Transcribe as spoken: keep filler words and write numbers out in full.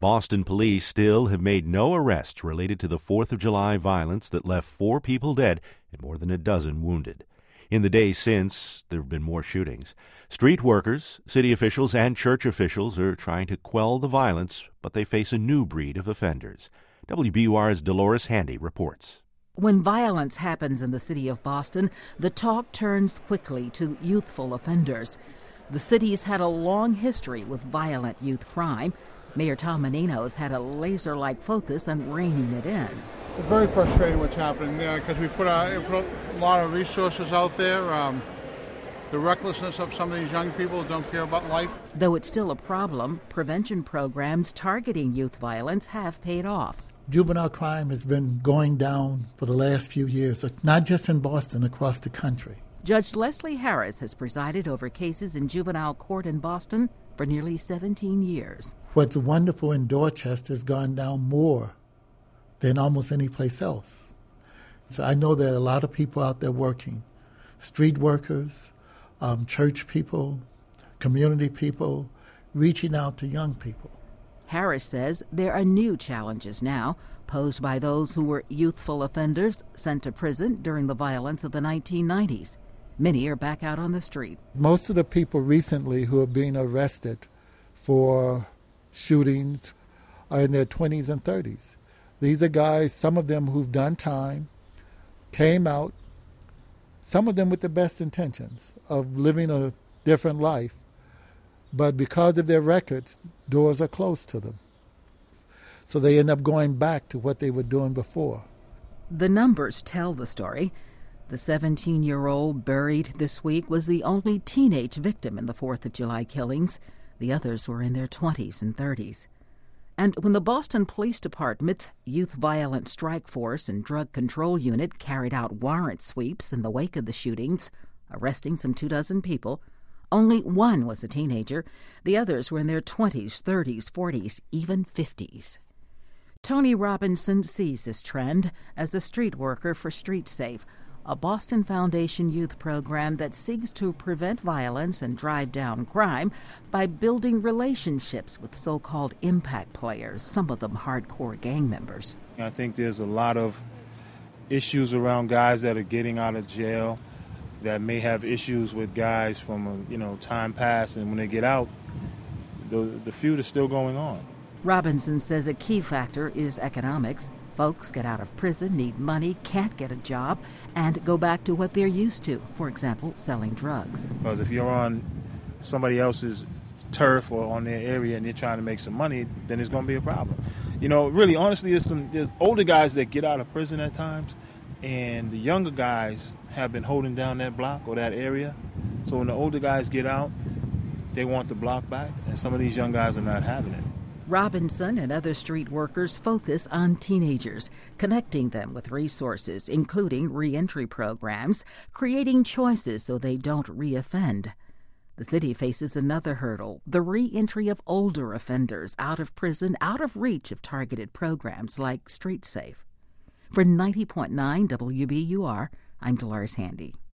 Boston police still have made no arrests related to the fourth of July violence that left four people dead and more than a dozen wounded. In the days since, there have been more shootings. Street workers, city officials, and church officials are trying to quell the violence, but they face a new breed of offenders. W B U R's Dolores Handy reports. When violence happens in the city of Boston, the talk turns quickly to youthful offenders. The city's had a long history with violent youth crime. Mayor Tom Menino's had a laser-like focus on reining it in. It's very frustrating what's happening there because we put, a, we put a lot of resources out there. Um, the recklessness of some of these young people who don't care about life. Though it's still a problem, prevention programs targeting youth violence have paid off. Juvenile crime has been going down for the last few years, not just in Boston, across the country. Judge Leslie Harris has presided over cases in juvenile court in Boston for nearly seventeen years. What's wonderful in Dorchester has gone down more than almost any place else. So I know there are a lot of people out there working, street workers, um, church people, community people, reaching out to young people. Harris says there are new challenges now posed by those who were youthful offenders sent to prison during the violence of the nineteen nineties. Many are back out on the street. Most of the people recently who are being arrested for shootings are in their twenties and thirties. These are guys, some of them who've done time, came out, some of them with the best intentions of living a different life, but because of their records, doors are closed to them. So they end up going back to what they were doing before. The numbers tell the story. The seventeen-year-old buried this week was the only teenage victim in the fourth of July killings. The others were in their twenties and thirties. And when the Boston Police Department's Youth Violent Strike Force and Drug Control Unit carried out warrant sweeps in the wake of the shootings, arresting some two dozen people, only one was a teenager. The others were in their twenties, thirties, forties, even fifties. Tony Robinson sees this trend as a street worker for Street Safe, a Boston Foundation youth program that seeks to prevent violence and drive down crime by building relationships with so-called impact players, some of them hardcore gang members. I think there's a lot of issues around guys that are getting out of jail that may have issues with guys from a, you know, time past, and when they get out, the the feud is still going on. Robinson says a key factor is economics. Folks get out of prison, need money, can't get a job, and go back to what they're used to, for example, selling drugs. Because if you're on somebody else's turf or on their area and you're trying to make some money, then it's going to be a problem. You know, really, honestly, there's some there's older guys that get out of prison at times, and the younger guys have been holding down that block or that area. So when the older guys get out, they want the block back, and some of these young guys are not having it. Robinson and other street workers focus on teenagers, connecting them with resources, including reentry programs, creating choices so they don't reoffend. The city faces another hurdle, the reentry of older offenders out of prison, out of reach of targeted programs like Street Safe. For ninety point nine W B U R, I'm Dolores Handy.